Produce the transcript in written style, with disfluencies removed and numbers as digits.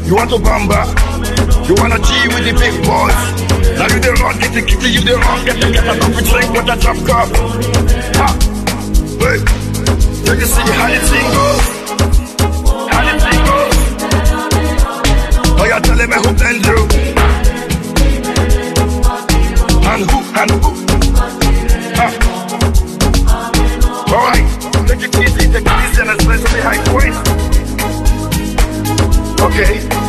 You want to bamba? You wanna G with the big boys? Now you the wrong, get the kitty, you the wrong, get the coffee drink with a drop cup. Ha! Wait, do you see how the thing goes? How the thing goes? Oh, you're telling me who blend you? And who? Ha! Alright, take it easy and let's play some high points. Okay.